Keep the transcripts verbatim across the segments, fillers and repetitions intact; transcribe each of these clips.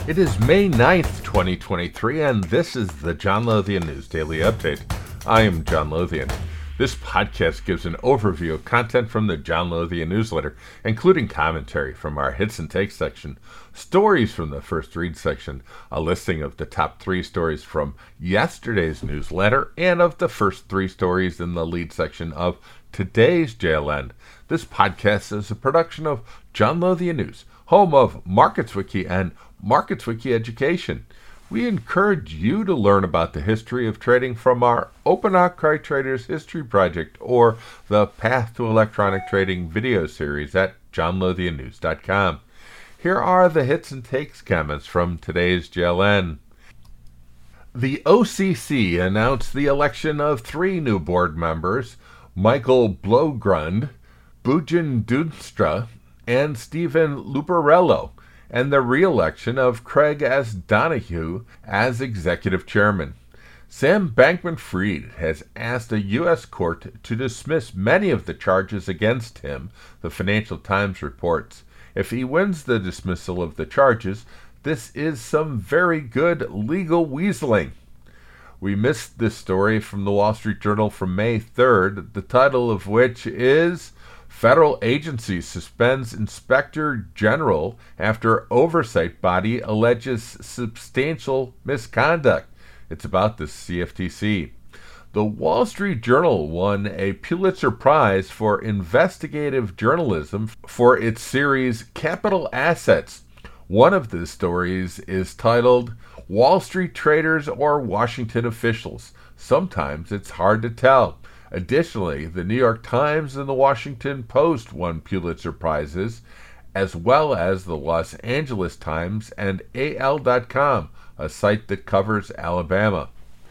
It is May ninth, twenty twenty-three, and this is the John Lothian News Daily Update. I am John Lothian. This podcast gives an overview of content from the John Lothian newsletter, including commentary from our Hits and Takes section, stories from the First Read section, a listing of the top three stories from yesterday's newsletter, and of the first three stories in the lead section of today's J L N. This podcast is a production of John Lothian News, home of MarketsWiki and MarketsWiki Education. We encourage you to learn about the history of trading from our Open Outcry Traders History Project or the Path to Electronic Trading video series at john lothian news dot com. Here are the hits and takes comments from today's J L N. The O C C announced the election of three new board members, Michael Blogrund, Bujan Dunstra, and Stephen Lubarello, and the re-election of Craig S. Donahue as executive chairman. Sam Bankman-Fried has asked a U S court to dismiss many of the charges against him, the Financial Times reports. If he wins the dismissal of the charges, this is some very good legal weaseling. We missed this story from the Wall Street Journal from May third, the title of which is Federal Agency Suspends Inspector General After Oversight Body Alleges Substantial Misconduct. It's about the C F T C. The Wall Street Journal won a Pulitzer Prize for investigative journalism for its series Capital Assets. One of the stories is titled Wall Street Traders or Washington Officials. Sometimes it's hard to tell. Additionally, the New York Times and the Washington Post won Pulitzer Prizes, as well as the Los Angeles Times and A L dot com, a site that covers Alabama.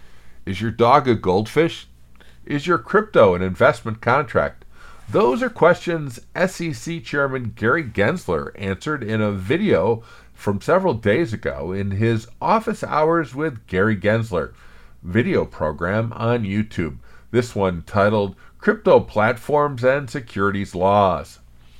Is your dog a goldfish? Is your crypto an investment contract? Those are questions S E C Chairman Gary Gensler answered in a video from several days ago in his Office Hours with Gary Gensler video program on YouTube. This one titled Crypto Platforms and Securities Laws.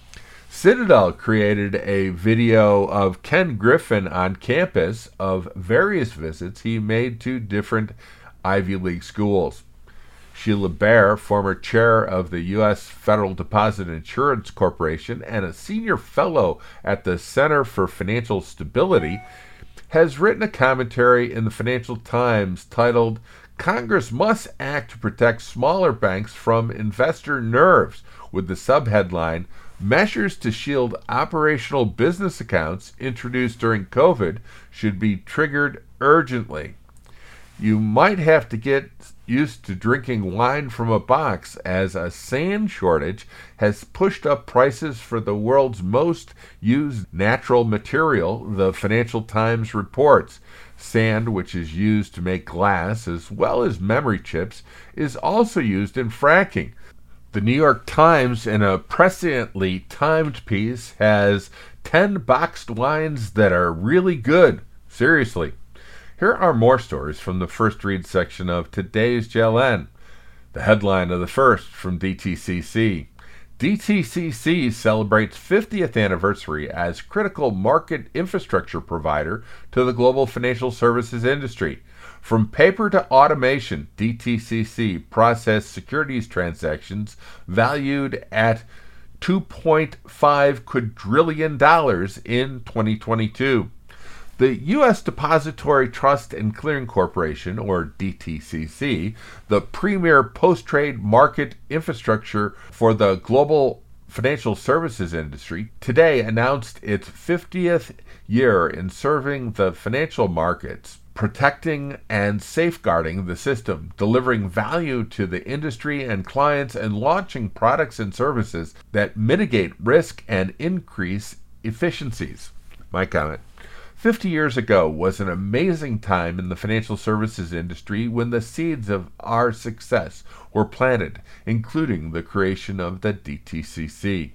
Citadel created a video of Ken Griffin on campus of various visits he made to different Ivy League schools. Sheila Bair, former chair of the U S Federal Deposit Insurance Corporation and a senior fellow at the Center for Financial Stability, has written a commentary in the Financial Times titled Congress Must Act to Protect Smaller Banks from Investor Nerves, with the subheadline, Measures to Shield Operational Business Accounts Introduced During COVID Should Be Triggered Urgently. You might have to get used to drinking wine from a box, as a sand shortage has pushed up prices for the world's most used natural material, the Financial Times reports. Sand, which is used to make glass as well as memory chips, is also used in fracking. The New York Times, in a presciently timed piece, has ten boxed wines that are really good. Seriously. Here are more stories from the First Read section of today's J L N. The headline of the first from D T C C. D T C C celebrates fiftieth anniversary as critical market infrastructure provider to the global financial services industry. From paper to automation, D T C C processed securities transactions valued at two point five quadrillion dollars in twenty twenty-two. The U S Depository Trust and Clearing Corporation, or D T C C, the premier post-trade market infrastructure for the global financial services industry, today announced its fiftieth year in serving the financial markets, protecting and safeguarding the system, delivering value to the industry and clients, and launching products and services that mitigate risk and increase efficiencies. My comment. Fifty years ago was an amazing time in the financial services industry when the seeds of our success were planted, including the creation of the D T C C.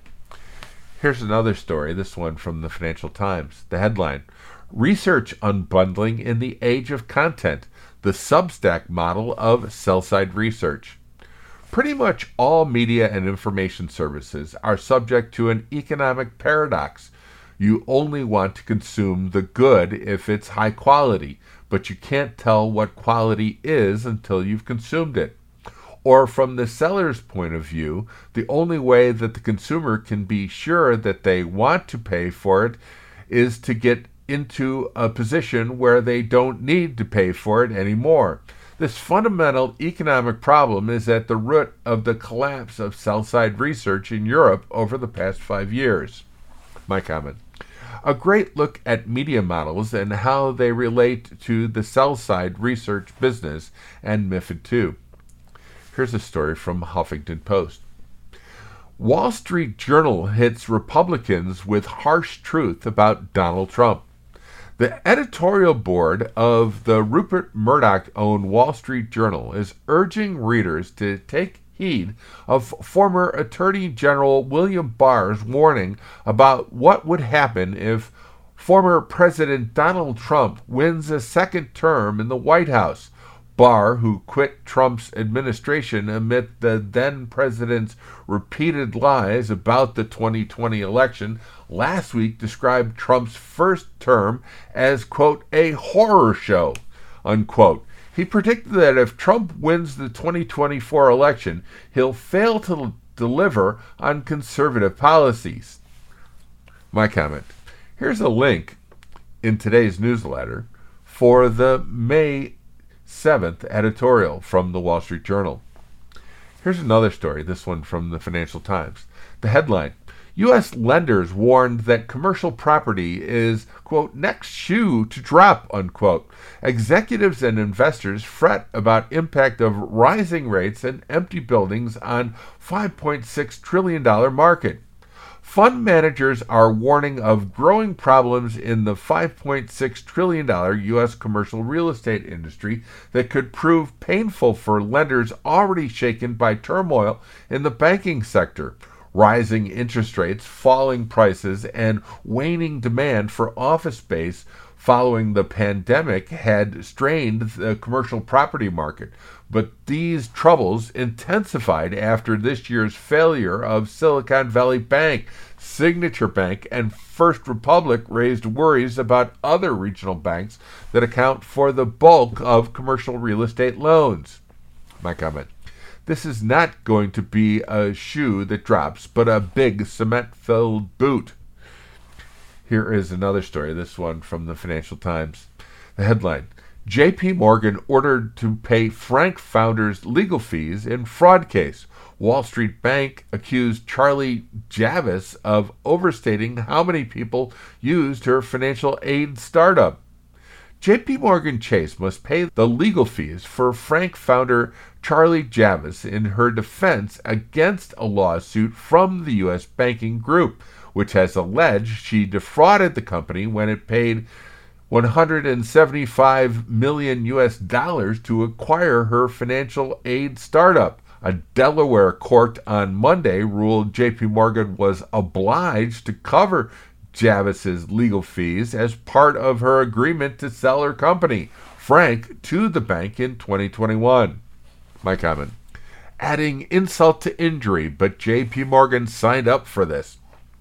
Here's another story, this one from the Financial Times. The headline, Research Unbundling in the Age of Content, the Substack Model of Sell-Side Research. Pretty much all media and information services are subject to an economic paradox. You only want to consume the good if it's high quality, but you can't tell what quality is until you've consumed it. Or from the seller's point of view, the only way that the consumer can be sure that they want to pay for it is to get into a position where they don't need to pay for it anymore. This fundamental economic problem is at the root of the collapse of sell-side research in Europe over the past five years. My comment. A great look at media models and how they relate to the sell-side research business and MiFID two. Here's a story from Huffington Post. Wall Street Journal hits Republicans with harsh truth about Donald Trump. The editorial board of the Rupert Murdoch-owned Wall Street Journal is urging readers to take heed of former Attorney General William Barr's warning about what would happen if former President Donald Trump wins a second term in the White House. Barr, who quit Trump's administration amid the then-president's repeated lies about the twenty twenty election, last week described Trump's first term as, quote, a horror show, unquote. He predicted that if Trump wins the twenty twenty-four election, he'll fail to deliver on conservative policies. My comment. Here's a link in today's newsletter for the May seventh editorial from the Wall Street Journal. Here's another story, this one from the Financial Times. The headline, U S lenders warned that commercial property is, quote, next shoe to drop, unquote. Executives and investors fret about impact of rising rates and empty buildings on five point six trillion dollars market. Fund managers are warning of growing problems in the five point six trillion dollars U S commercial real estate industry that could prove painful for lenders already shaken by turmoil in the banking sector. Rising interest rates, falling prices, and waning demand for office space following the pandemic had strained the commercial property market. But these troubles intensified after this year's failure of Silicon Valley Bank. Signature Bank and First Republic raised worries about other regional banks that account for the bulk of commercial real estate loans. My comment. This is not going to be a shoe that drops, but a big cement-filled boot. Here is another story, this one from the Financial Times. The headline, J P Morgan ordered to pay Frank founder's legal fees in fraud case. Wall Street Bank accused Charlie Javis of overstating how many people used her financial aid startup. J P Morgan Chase must pay the legal fees for Frank founder Charlie Javis in her defense against a lawsuit from the U S banking group, which has alleged she defrauded the company when it paid one hundred seventy-five million U S dollars to acquire her financial aid startup. A Delaware court on Monday ruled J P Morgan was obliged to cover Javis's legal fees as part of her agreement to sell her company, Frank, to the bank in twenty twenty-one. My comment. Adding insult to injury, but J P Morgan signed up for this.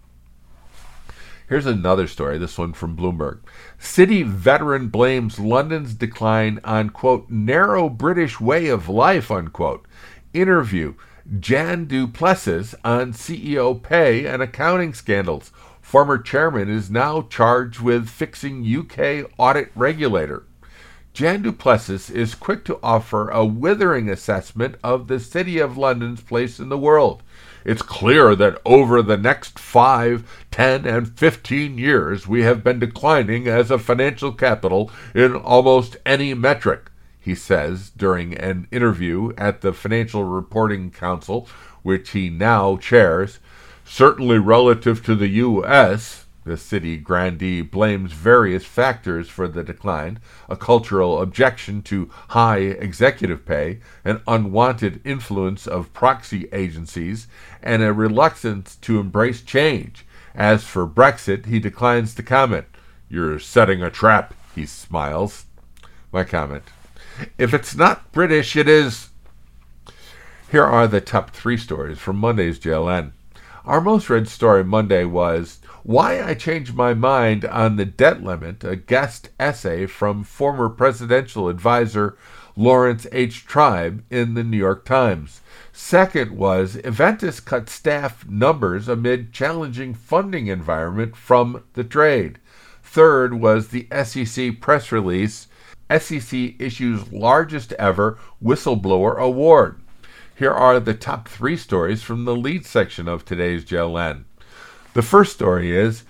Here's another story, this one from Bloomberg. City veteran blames London's decline on, quote, narrow British way of life, unquote. Interview, Jan du Plessis on C E O pay and accounting scandals. Former chairman is now charged with fixing U K audit regulator. Jan du Plessis is quick to offer a withering assessment of the City of London's place in the world. It's clear that over the next five, ten, and fifteen years, we have been declining as a financial capital in almost any metric, he says during an interview at the Financial Reporting Council, which he now chairs. Certainly relative to the U S, the city grandee blames various factors for the decline: a cultural objection to high executive pay, an unwanted influence of proxy agencies, and a reluctance to embrace change. As for Brexit, he declines to comment. You're setting a trap, he smiles. My comment. If it's not British, it is. Here are the top three stories from Monday's J L N. Our most read story Monday was Why I Changed My Mind on the Debt Limit, a guest essay from former presidential advisor Lawrence H. Tribe in the New York Times. Second was Aventis cut staff numbers amid challenging funding environment from the trade. Third was the S E C press release, S E C issues largest ever whistleblower award. Here are the top three stories from the lead section of today's J L N. The first story is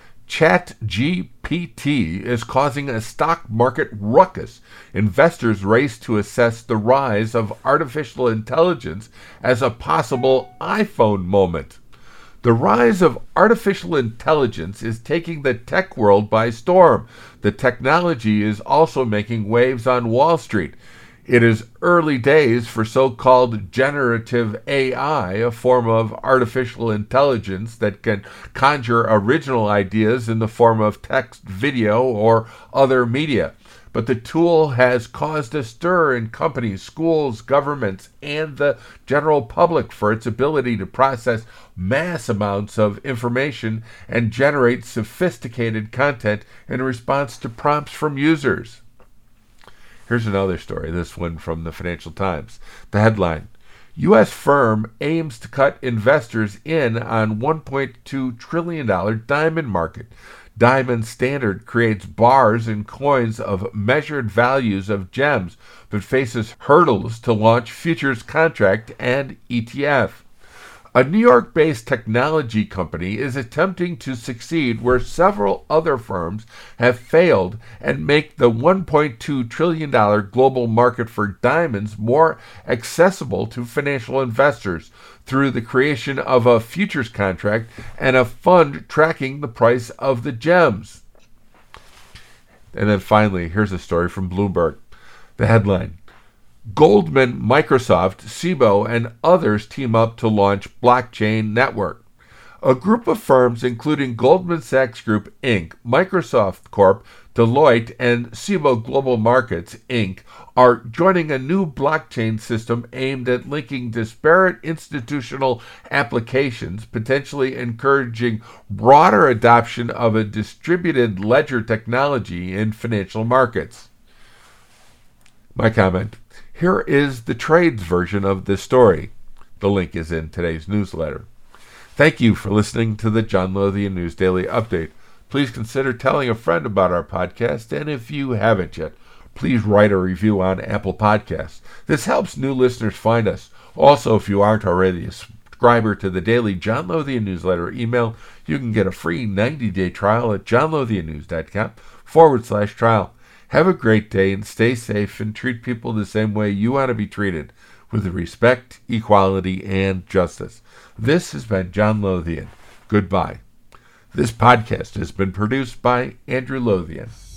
ChatGPT is causing a stock market ruckus. Investors race to assess the rise of artificial intelligence as a possible iPhone moment. The rise of artificial intelligence is taking the tech world by storm. The technology is also making waves on Wall Street. It is early days for so-called generative A I, a form of artificial intelligence that can conjure original ideas in the form of text, video, or other media. But the tool has caused a stir in companies, schools, governments, and the general public for its ability to process mass amounts of information and generate sophisticated content in response to prompts from users. Here's another story, this one from the Financial Times. The headline, U S firm aims to cut investors in on one point two trillion dollars diamond market. Diamond Standard creates bars and coins of measured values of gems, but faces hurdles to launch futures contract and E T F. A New York-based technology company is attempting to succeed where several other firms have failed and make the one point two trillion dollars global market for diamonds more accessible to financial investors through the creation of a futures contract and a fund tracking the price of the gems. And then finally, here's a story from Bloomberg. The headline, Goldman, Microsoft, Cboe, and others team up to launch blockchain network. A group of firms, including Goldman Sachs Group, Incorporated, Microsoft Corp, Deloitte, and Cboe Global Markets, Incorporated, are joining a new blockchain system aimed at linking disparate institutional applications, potentially encouraging broader adoption of a distributed ledger technology in financial markets. My comment. Here is the trades version of this story. The link is in today's newsletter. Thank you for listening to the John Lothian News Daily Update. Please consider telling a friend about our podcast, and if you haven't yet, please write a review on Apple Podcasts. This helps new listeners find us. Also, if you aren't already a subscriber to the daily John Lothian newsletter email, you can get a free ninety-day trial at johnlothiannews.com forward slash trial. Have a great day and stay safe and treat people the same way you want to be treated, with respect, equality, and justice. This has been John Lothian. Goodbye. This podcast has been produced by Andrew Lothian.